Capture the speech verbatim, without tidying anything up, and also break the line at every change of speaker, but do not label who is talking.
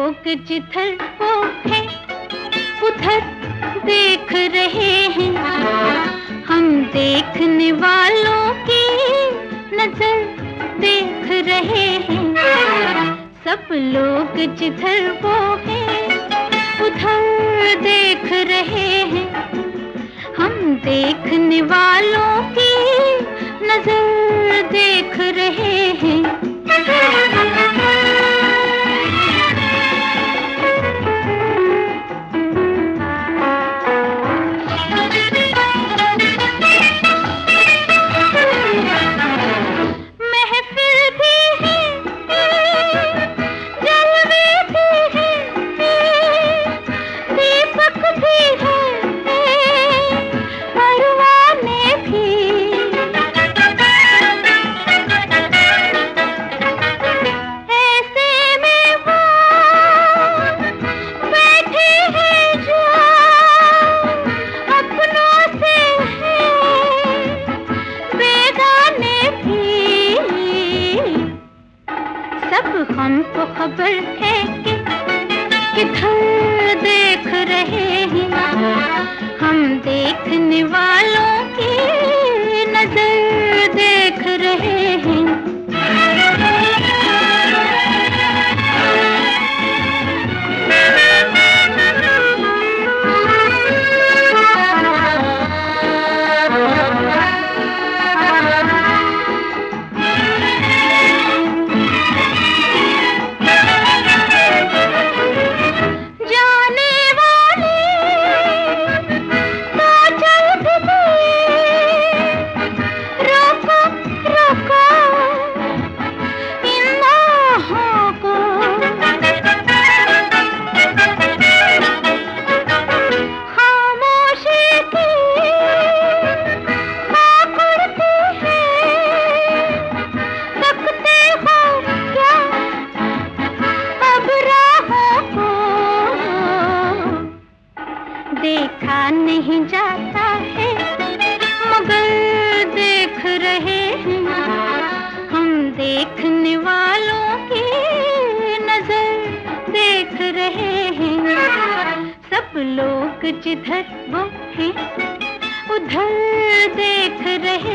लोग जिधर वो है उधर देख रहे हैं, हम देखने वालों की नजर देख रहे हैं। सब लोग जिधर वो है उधर देख रहे हैं, हम देखने वालों की नजर देख रहे हैं। हमको खबर है कि किधर देख रहे हैं, हम देखने वालों की नजर देख रहे हैं। देखा नहीं जाता है मगर देख रहे हैं, हम देखने वालों की नजर देख रहे हैं। सब लोग जिधर वो हैं उधर देख रहे